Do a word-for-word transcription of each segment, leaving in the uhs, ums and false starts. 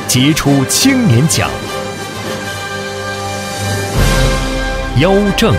杰出青年奖。腰正，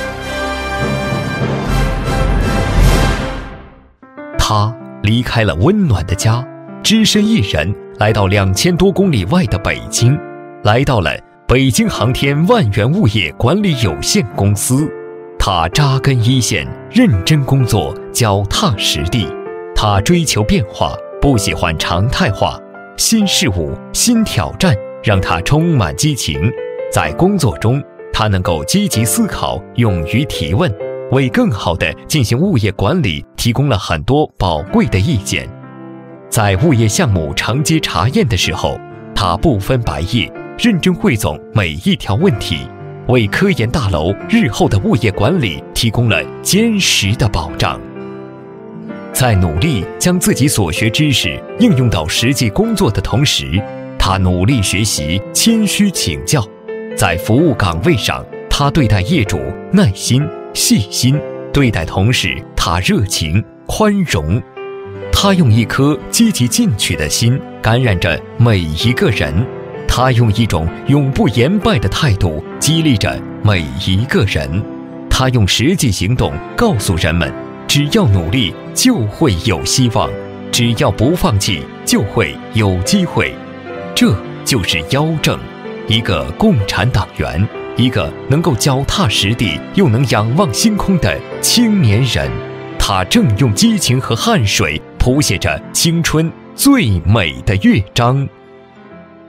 他离开了温暖的家，只身一人来到两千多公里外的北京，来到了北京航天万源物业管理有限公司。他扎根一线，认真工作，脚踏实地。他追求变化，不喜欢常态化。新事物、新挑战让他充满激情。在工作中，他能够积极思考，勇于提问，为更好地进行物业管理提供了很多宝贵的意见。在物业项目承接查验的时候，他不分白夜，认真汇总每一条问题，为科研大楼日后的物业管理提供了坚实的保障。在努力将自己所学知识应用到实际工作的同时，他努力学习，谦虚请教。在服务岗位上，他对待业主耐心细心，对待同事他热情宽容。他用一颗积极进取的心感染着每一个人，他用一种永不言败的态度激励着每一个人。他用实际行动告诉人们，只要努力就会有希望，只要不放弃就会有机会。这就是腰正，一个共产党员，一个能够脚踏实地又能仰望星空的青年人。他正用激情和汗水谱写着青春最美的乐章。